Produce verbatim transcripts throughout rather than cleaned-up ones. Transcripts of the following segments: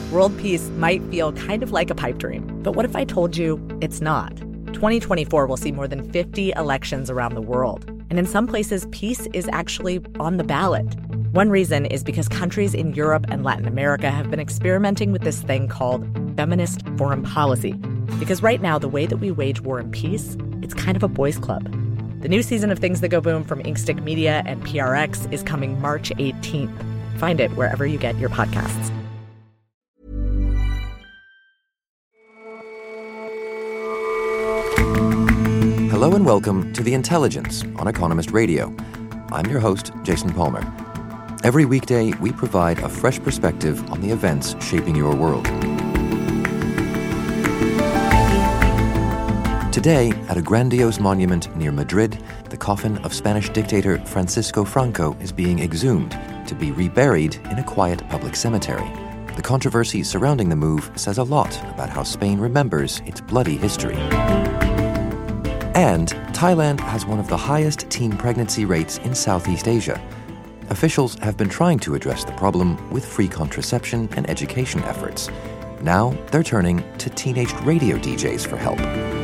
World peace might feel kind of like a pipe dream, but what if I told you it's not? twenty twenty-four will see more than fifty elections around the world, and in some places, peace is actually on the ballot. One reason is because countries in Europe and Latin America have been experimenting with this thing called feminist foreign policy. Because right now, the way that we wage war and peace, it's kind of a boys' club. The new season of Things That Go Boom from Inkstick Media and P R X is coming March eighteenth. Find it wherever you get your podcasts. Hello and welcome to The Intelligence on Economist Radio. I'm your host, Jason Palmer. Every weekday, we provide a fresh perspective on the events shaping your world. Today, at a grandiose monument near Madrid, the coffin of Spanish dictator Francisco Franco is being exhumed to be reburied in a quiet public cemetery. The controversy surrounding the move says a lot about how Spain remembers its bloody history. And Thailand has one of the highest teen pregnancy rates in Southeast Asia. Officials have been trying to address the problem with free contraception and education efforts. Now they're turning to teenage radio D Js for help.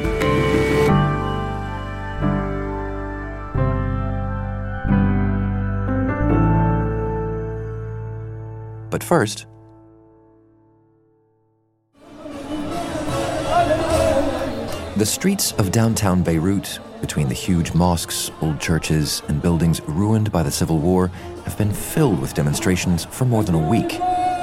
But first, the streets of downtown Beirut, between the huge mosques, old churches, and buildings ruined by the civil war, have been filled with demonstrations for more than a week.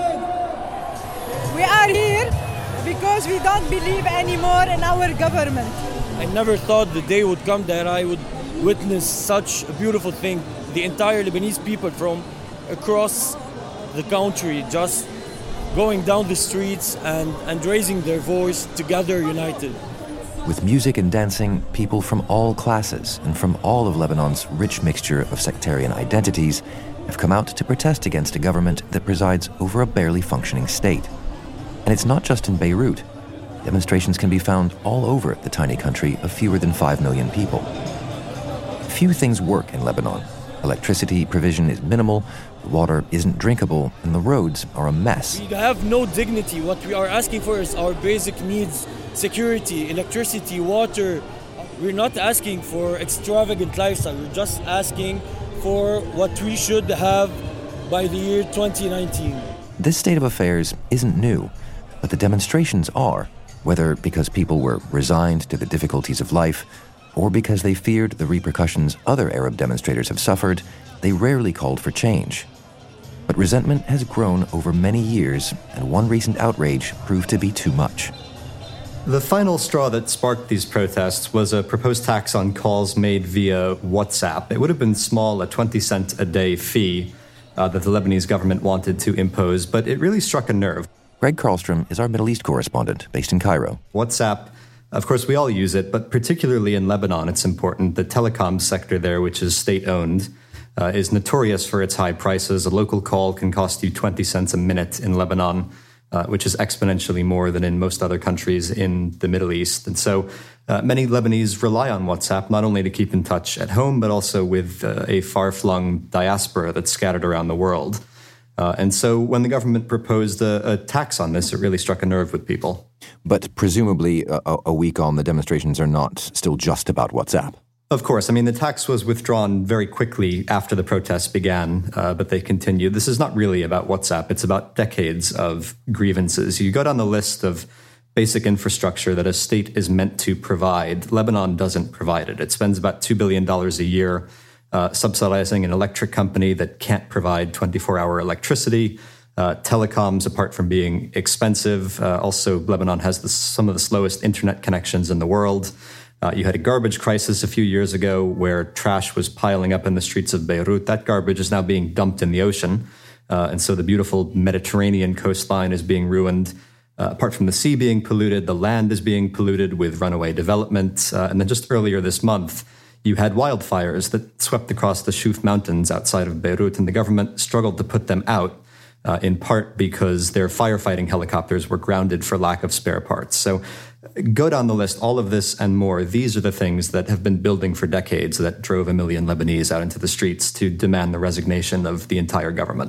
We are here because we don't believe anymore in our government. I never thought the day would come that I would witness such a beautiful thing. The entire Lebanese people from across the country just going down the streets and, and raising their voice together, united. With music and dancing, people from all classes and from all of Lebanon's rich mixture of sectarian identities have come out to protest against a government that presides over a barely functioning state. And it's not just in Beirut. Demonstrations can be found all over the tiny country of fewer than five million people. Few things work in Lebanon. Electricity provision is minimal, the water isn't drinkable, and the roads are a mess. We have no dignity. What we are asking for is our basic needs: security, electricity, water. We're not asking for extravagant lifestyle. We're just asking for what we should have by the year twenty nineteen. This state of affairs isn't new, but the demonstrations are, whether because people were resigned to the difficulties of life or because they feared the repercussions other Arab demonstrators have suffered. They rarely called for change. But resentment has grown over many years, and one recent outrage proved to be too much. The final straw that sparked these protests was a proposed tax on calls made via WhatsApp. It would have been small, a twenty cent a day fee uh, that the Lebanese government wanted to impose, but it really struck a nerve. Greg Karlstrom is our Middle East correspondent based in Cairo. WhatsApp, of course, we all use it, but particularly in Lebanon, it's important. The telecom sector there, which is state-owned, uh, is notorious for its high prices. A local call can cost you twenty cents a minute in Lebanon, Uh, which is exponentially more than in most other countries in the Middle East. And so uh, many Lebanese rely on WhatsApp, not only to keep in touch at home, but also with uh, a far-flung diaspora that's scattered around the world. Uh, and so when the government proposed a, a tax on this, it really struck a nerve with people. But presumably a, a week on, the demonstrations are not still just about WhatsApp. Of course. I mean, the tax was withdrawn very quickly after the protests began, uh, but they continued. This is not really about WhatsApp. It's about decades of grievances. You go down the list of basic infrastructure that a state is meant to provide. Lebanon doesn't provide it. It spends about two billion dollars a year uh, subsidizing an electric company that can't provide twenty-four hour electricity. Uh, telecoms, apart from being expensive, uh, also Lebanon has the, some of the slowest internet connections in the world. Uh, you had a garbage crisis a few years ago where trash was piling up in the streets of Beirut. That garbage is now being dumped in the ocean. Uh, and so the beautiful Mediterranean coastline is being ruined. Uh, apart from the sea being polluted, the land is being polluted with runaway development. Uh, and then just earlier this month, you had wildfires that swept across the Shuf Mountains outside of Beirut, and the government struggled to put them out, uh, in part because their firefighting helicopters were grounded for lack of spare parts. So go down the list, all of this and more. These are the things that have been building for decades that drove a million Lebanese out into the streets to demand the resignation of the entire government.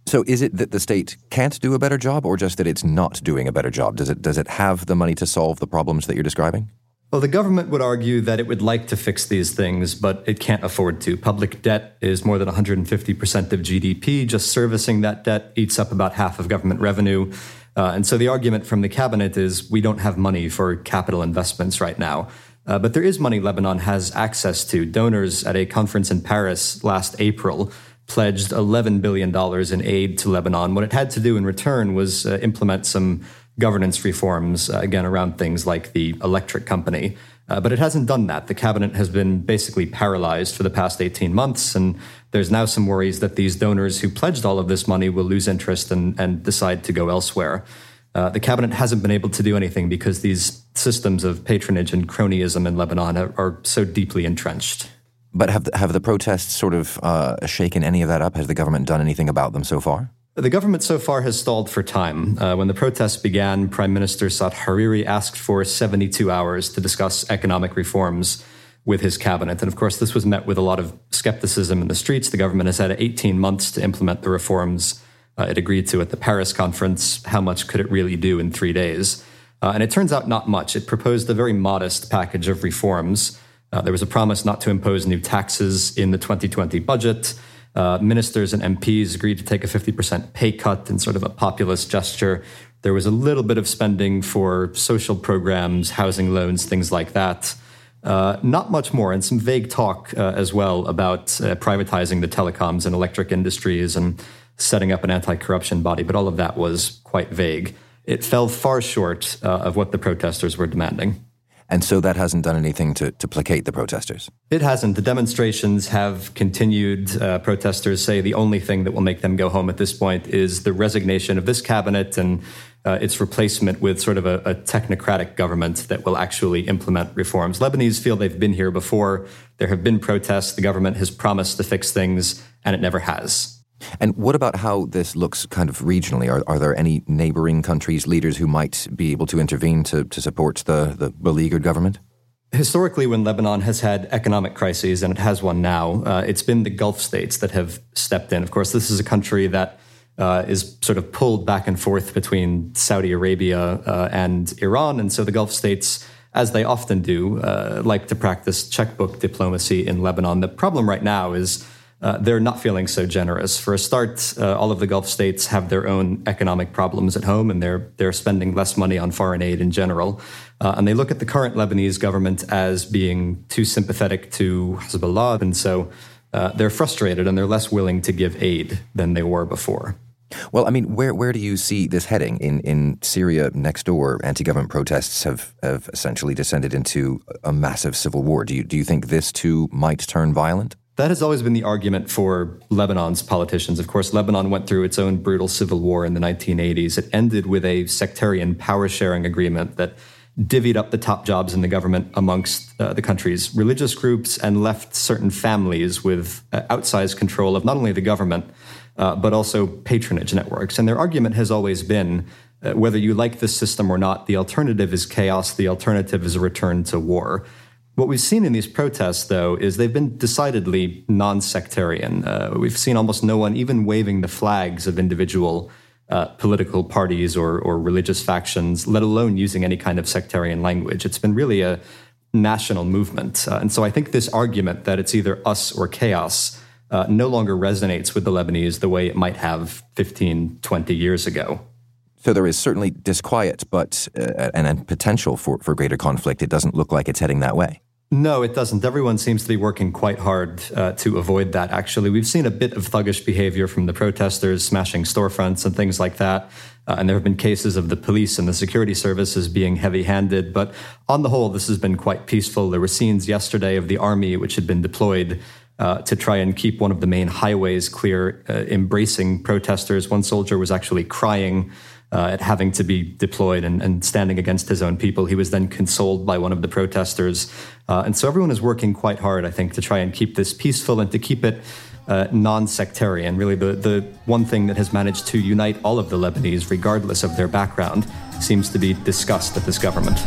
So is it that the state can't do a better job, or just that it's not doing a better job? Does it does it have the money to solve the problems that you're describing? Well, the government would argue that it would like to fix these things, but it can't afford to. Public debt is more than one hundred fifty percent of G D P. Just servicing that debt eats up about half of government revenue. Uh, and so the argument from the cabinet is we don't have money for capital investments right now. Uh, but there is money Lebanon has access to. Donors at a conference in Paris last April pledged eleven billion dollars in aid to Lebanon. What it had to do in return was uh, implement some governance reforms, uh, again, around things like the electric company. Uh, but it hasn't done that. The cabinet has been basically paralyzed for the past eighteen months, and there's now some worries that these donors who pledged all of this money will lose interest and, and decide to go elsewhere. Uh, the cabinet hasn't been able to do anything because these systems of patronage and cronyism in Lebanon are, are so deeply entrenched. But have the, have the protests sort of uh, shaken any of that up? Has the government done anything about them so far? The government so far has stalled for time. Uh, when the protests began, Prime Minister Saad Hariri asked for seventy-two hours to discuss economic reforms with his cabinet. And of course, this was met with a lot of skepticism in the streets. The government has had eighteen months to implement the reforms uh, it agreed to at the Paris conference. How much could it really do in three days? Uh, and it turns out not much. It proposed a very modest package of reforms. Uh, there was a promise not to impose new taxes in the twenty twenty budget. Uh, ministers and M Ps agreed to take a fifty percent pay cut in sort of a populist gesture. There was a little bit of spending for social programs, housing loans, things like that. Uh, not much more, and some vague talk uh, as well about uh, privatizing the telecoms and electric industries and setting up an anti-corruption body, but all of that was quite vague. It fell far short uh, of what the protesters were demanding. And so that hasn't done anything to, to placate the protesters? It hasn't. The demonstrations have continued. Uh, protesters say the only thing that will make them go home at this point is the resignation of this cabinet and uh, its replacement with sort of a, a technocratic government that will actually implement reforms. Lebanese feel they've been here before. There have been protests. The government has promised to fix things, and it never has. And what about how this looks kind of regionally? Are, are there any neighboring countries, leaders who might be able to intervene to, to support the, the beleaguered government? Historically, when Lebanon has had economic crises, and it has one now, uh, it's been the Gulf states that have stepped in. Of course, this is a country that uh, is sort of pulled back and forth between Saudi Arabia uh, and Iran. And so the Gulf states, as they often do, uh, like to practice checkbook diplomacy in Lebanon. The problem right now is Uh, they're not feeling so generous. For a start, uh, all of the Gulf states have their own economic problems at home, and they're they're spending less money on foreign aid in general. Uh, and they look at the current Lebanese government as being too sympathetic to Hezbollah, and so uh, they're frustrated and they're less willing to give aid than they were before. Well, I mean, where where do you see this heading? In in Syria next door, anti-government protests have, have essentially descended into a massive civil war. Do you do you think this too might turn violent? That has always been the argument for Lebanon's politicians. Of course, Lebanon went through its own brutal civil war in the nineteen eighties. It ended with a sectarian power-sharing agreement that divvied up the top jobs in the government amongst uh, the country's religious groups and left certain families with uh, outsized control of not only the government, uh, but also patronage networks. And their argument has always been, uh, whether you like this system or not, the alternative is chaos, the alternative is a return to war. What we've seen in these protests, though, is they've been decidedly non-sectarian. Uh, we've seen almost no one even waving the flags of individual uh, political parties or, or religious factions, let alone using any kind of sectarian language. It's been really a national movement. Uh, and so I think this argument that it's either us or chaos uh, no longer resonates with the Lebanese the way it might have fifteen, twenty years ago. So there is certainly disquiet, but uh, and, and potential for, for greater conflict. It doesn't look like it's heading that way. No, it doesn't. Everyone seems to be working quite hard uh, to avoid that, actually. We've seen a bit of thuggish behavior from the protesters, smashing storefronts and things like that. Uh, and there have been cases of the police and the security services being heavy-handed. But on the whole, this has been quite peaceful. There were scenes yesterday of the army, which had been deployed uh, to try and keep one of the main highways clear, uh, embracing protesters. One soldier was actually crying Uh, at having to be deployed and, and standing against his own people. He was then consoled by one of the protesters. Uh, and so everyone is working quite hard, I think, to try and keep this peaceful and to keep it uh, non-sectarian. Really, the, the one thing that has managed to unite all of the Lebanese, regardless of their background, seems to be disgust at this government.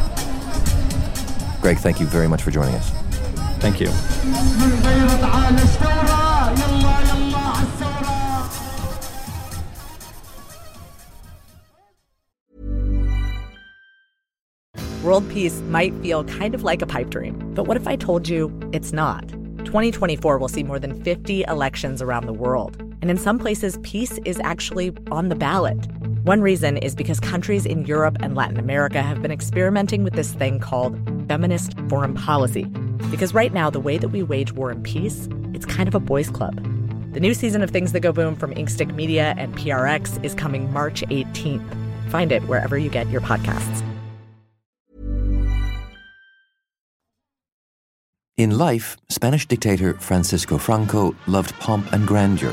Greg, thank you very much for joining us. Thank you. World peace might feel kind of like a pipe dream, but what if I told you it's not? twenty twenty-four will see more than fifty elections around the world, and in some places, peace is actually on the ballot. One reason is because countries in Europe and Latin America have been experimenting with this thing called feminist foreign policy. Because right now, the way that we wage war and peace, it's kind of a boys' club. The new season of Things That Go Boom from Inkstick Media and P R X is coming March eighteenth. Find it wherever you get your podcasts. In life, Spanish dictator Francisco Franco loved pomp and grandeur.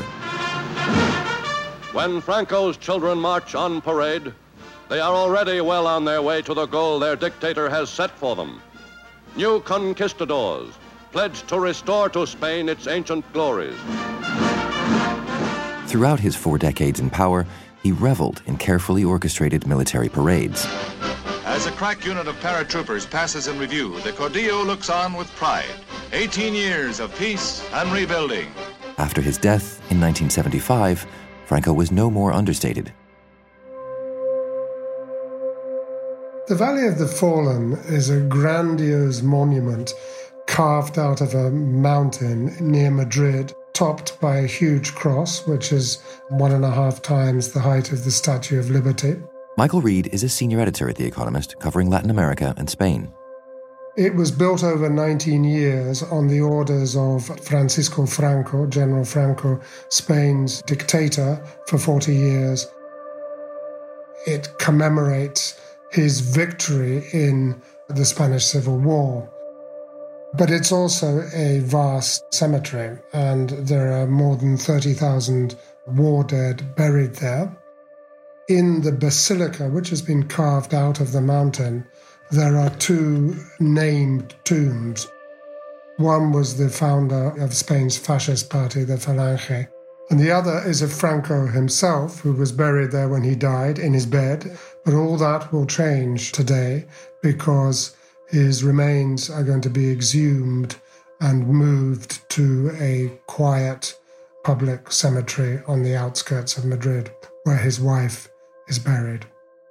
When Franco's children march on parade, they are already well on their way to the goal their dictator has set for them. New conquistadors, pledged to restore to Spain its ancient glories. Throughout his four decades in power, he reveled in carefully orchestrated military parades. As a crack unit of paratroopers passes in review, the Caudillo looks on with pride. eighteen years of peace and rebuilding. After his death in nineteen seventy-five, Franco was no more understated. The Valley of the Fallen is a grandiose monument carved out of a mountain near Madrid, topped by a huge cross, which is one and a half times the height of the Statue of Liberty. Michael Reed is a senior editor at The Economist, covering Latin America and Spain. It was built over nineteen years on the orders of Francisco Franco, General Franco, Spain's dictator for forty years. It commemorates his victory in the Spanish Civil War. But it's also a vast cemetery, and there are more than thirty thousand war dead buried there. In the basilica, which has been carved out of the mountain, there are two named tombs. One was the founder of Spain's fascist party, the Falange, and the other is of Franco himself, who was buried there when he died in his bed. But all that will change today because his remains are going to be exhumed and moved to a quiet public cemetery on the outskirts of Madrid, where his wife is buried.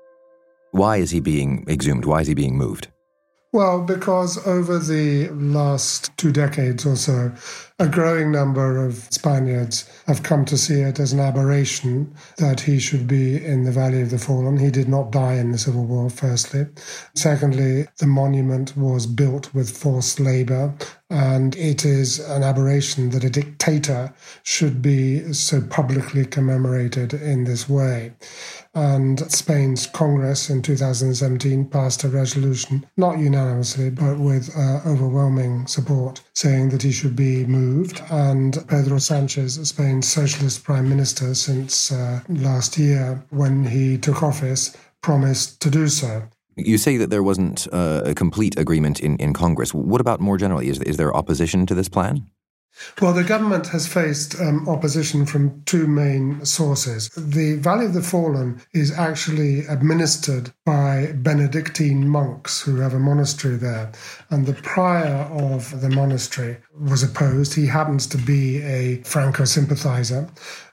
Why is he being exhumed? Why is he being moved? Well, because over the last two decades or so, a growing number of Spaniards have come to see it as an aberration that he should be in the Valley of the Fallen. He did not die in the Civil War, firstly. Secondly, the monument was built with forced labor, and it is an aberration that a dictator should be so publicly commemorated in this way. And Spain's Congress in two thousand seventeen passed a resolution, not unanimously, but with uh, overwhelming support, saying that he should be moved. And Pedro Sanchez, Spain's socialist prime minister since uh, last year, when he took office, promised to do so. You say that there wasn't uh, a complete agreement in, in Congress. What about more generally? Is, is there opposition to this plan? Well, the government has faced um, opposition from two main sources. The Valley of the Fallen is actually administered by Benedictine monks who have a monastery there. And the prior of the monastery was opposed. He happens to be a Franco sympathizer.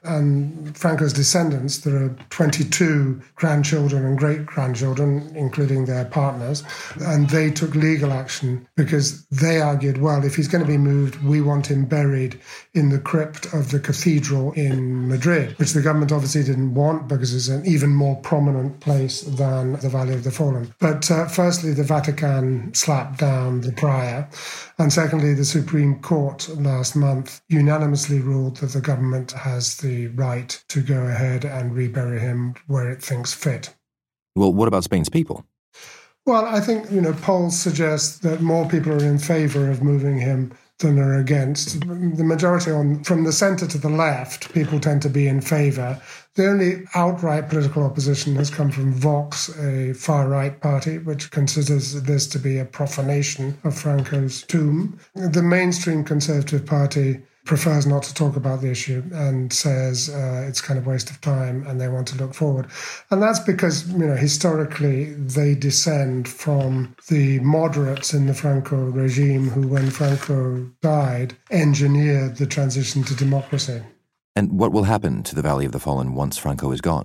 And Franco's descendants, there are twenty-two grandchildren and great-grandchildren, including their partners, and they took legal action because they argued, well, if he's going to be moved, we want him buried in the crypt of the cathedral in Madrid, which the government obviously didn't want because it's an even more prominent place than the Valley of the Fallen. But uh, firstly, the Vatican slapped down the prior, and secondly, the Supreme Court last month unanimously ruled that the government has the right to go ahead and rebury him where it thinks fit. Well, what about Spain's people? Well, I think, you know, polls suggest that more people are in favour of moving him than are against. The majority on from the centre to the left, people tend to be in favour. The only outright political opposition has come from Vox, a far-right party, which considers this to be a profanation of Franco's tomb. The mainstream Conservative Party prefers not to talk about the issue and says uh, it's kind of waste of time and they want to look forward. And that's because, you know, historically they descend from the moderates in the Franco regime who, when Franco died, engineered the transition to democracy. And what will happen to the Valley of the Fallen once Franco is gone?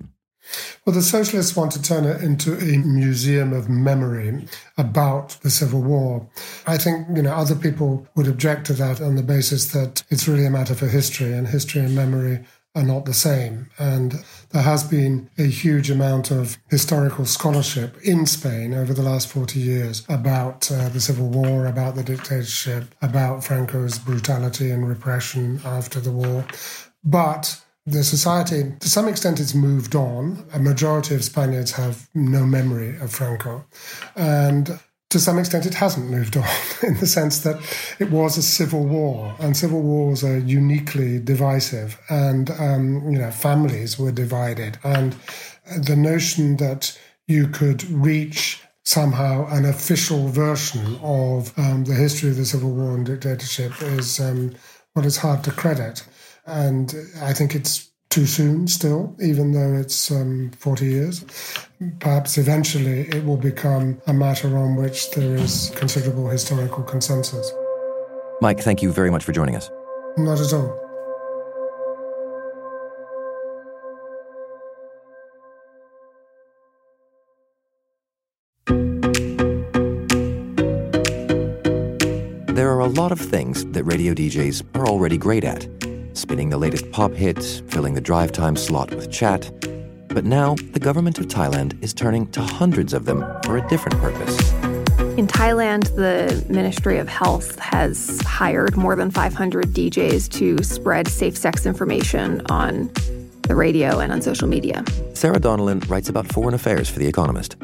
Well, the socialists want to turn it into a museum of memory about the Civil War. I think, you know, other people would object to that on the basis that it's really a matter for history, and history and memory are not the same. And there has been a huge amount of historical scholarship in Spain over the last forty years about uh, the Civil War, about the dictatorship, about Franco's brutality and repression after the war. But the society, to some extent, it's moved on. A majority of Spaniards have no memory of Franco. And to some extent, it hasn't moved on in the sense that it was a civil war, and civil wars are uniquely divisive, and um, you know, families were divided, and the notion that you could reach somehow an official version of um, the history of the Civil War and dictatorship is um, well, it's hard to credit, and I think it's too soon still, even though it's um, forty years. Perhaps eventually it will become a matter on which there is considerable historical consensus. Mike, thank you very much for joining us. Not at all. There are a lot of things that radio D Js are already great at. Spinning the latest pop hits, filling the drive time slot with chat. But now, the government of Thailand is turning to hundreds of them for a different purpose. In Thailand, the Ministry of Health has hired more than five hundred D Js to spread safe sex information on the radio and on social media. Sarah Donnellan writes about foreign affairs for The Economist.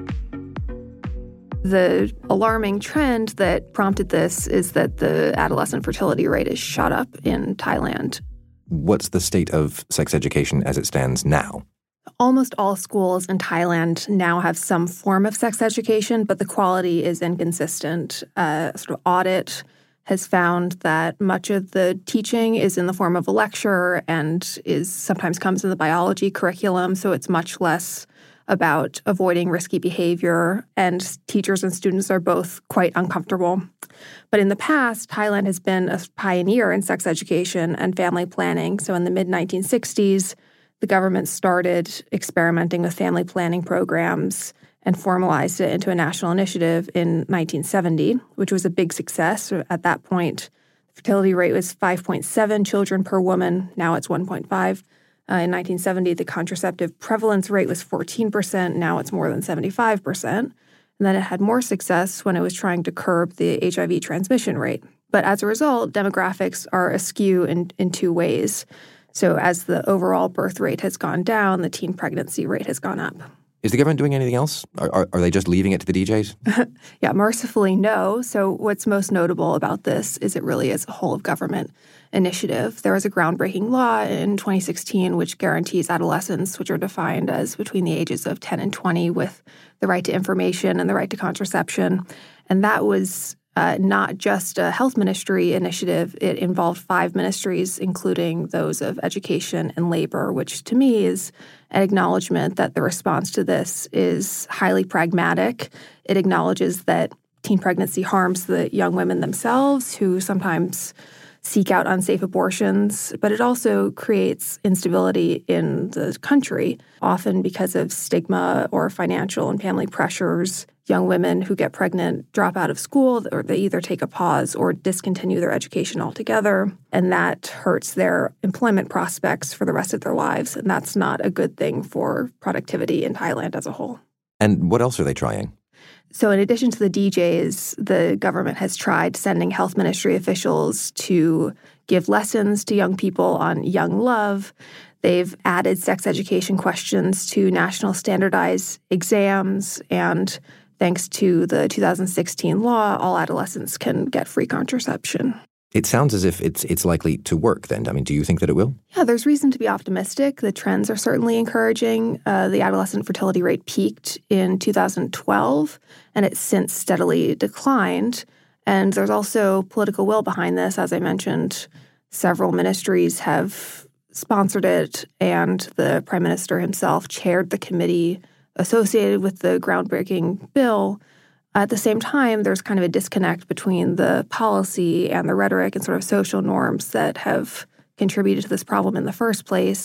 The alarming trend that prompted this is that the adolescent fertility rate is shot up in Thailand. What's the state of sex education as it stands now? Almost all schools in Thailand now have some form of sex education, but the quality is inconsistent. Uh, sort of audit has found that much of the teaching is in the form of a lecture and is sometimes comes in the biology curriculum, so it's much less about avoiding risky behavior, and teachers and students are both quite uncomfortable. But in the past, Thailand has been a pioneer in sex education and family planning. So in the mid nineteen sixties, the government started experimenting with family planning programs and formalized it into a national initiative in nineteen seventy, which was a big success. At that point, the fertility rate was five point seven children per woman. Now it's one point five. Uh, in nineteen seventy, the contraceptive prevalence rate was fourteen percent. Now it's more than seventy-five percent. And then it had more success when it was trying to curb the H I V transmission rate. But as a result, demographics are askew in, in two ways. So as the overall birth rate has gone down, the teen pregnancy rate has gone up. Is the government doing anything else? Are, are, are they just leaving it to the D Js? Yeah, mercifully, no. So what's most notable about this is it really is a whole-of-government initiative. There was a groundbreaking law in twenty sixteen which guarantees adolescents, which are defined as between the ages of ten and twenty, with the right to information and the right to contraception. And that was uh, not just a health ministry initiative. It involved five ministries, including those of education and labor, which to me is an acknowledgement that the response to this is highly pragmatic. It acknowledges that teen pregnancy harms the young women themselves, who sometimes seek out unsafe abortions, but it also creates instability in the country, often because of stigma or financial and family pressures. Young women who get pregnant drop out of school, or they either take a pause or discontinue their education altogether, and that hurts their employment prospects for the rest of their lives, and that's not a good thing for productivity in Thailand as a whole. And what else are they trying? So in addition to the D Js, the government has tried sending health ministry officials to give lessons to young people on young love. They've added sex education questions to national standardized exams, and thanks to the two thousand sixteen law, all adolescents can get free contraception. It sounds as if it's it's likely to work then. I mean, do you think that it will? Yeah, there's reason to be optimistic. The trends are certainly encouraging. Uh, the adolescent fertility rate peaked in two thousand twelve, and it's since steadily declined. And there's also political will behind this. As I mentioned, several ministries have sponsored it, and the Prime Minister himself chaired the committee associated with the groundbreaking bill. At the same time, there's kind of a disconnect between the policy and the rhetoric and sort of social norms that have contributed to this problem in the first place.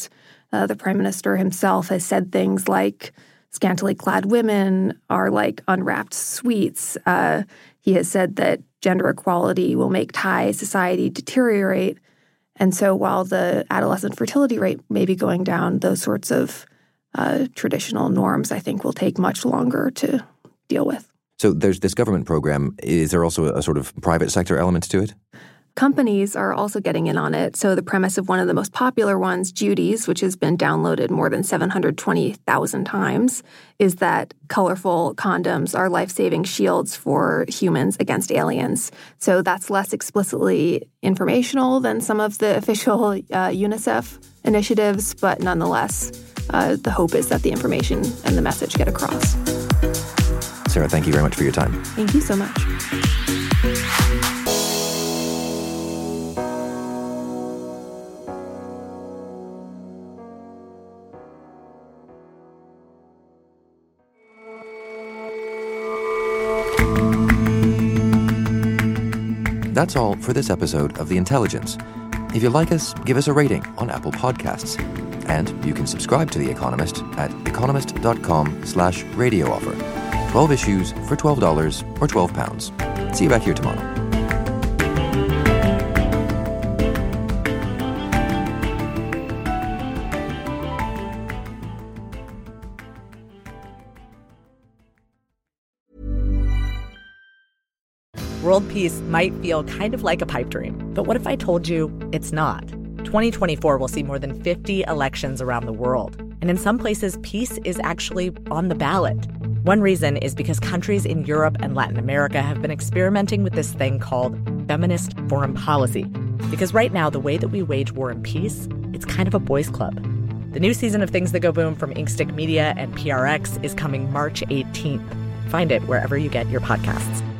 Uh, the prime minister himself has said things like scantily clad women are like unwrapped sweets. Uh, he has said that gender equality will make Thai society deteriorate. And so while the adolescent fertility rate may be going down, those sorts of uh, traditional norms, I think, will take much longer to deal with. So there's this government program. Is there also a sort of private sector element to it? Companies are also getting in on it. So the premise of one of the most popular ones, Judy's, which has been downloaded more than seven hundred twenty thousand times, is that colorful condoms are life-saving shields for humans against aliens. So that's less explicitly informational than some of the official uh, UNICEF initiatives, but nonetheless, uh, the hope is that the information and the message get across. Sarah, thank you very much for your time. Thank you so much. That's all for this episode of The Intelligence. If you like us, give us a rating on Apple Podcasts. And you can subscribe to The Economist at economist.com slash radio offer. twelve issues for twelve dollars or twelve pounds. See you back here tomorrow. World peace might feel kind of like a pipe dream, but what if I told you it's not? twenty twenty-four will see more than fifty elections around the world, and in some places, peace is actually on the ballot. One reason is because countries in Europe and Latin America have been experimenting with this thing called feminist foreign policy. Because right now, the way that we wage war and peace, it's kind of a boys' club. The new season of Things That Go Boom from Inkstick Media and P R X is coming March eighteenth. Find it wherever you get your podcasts.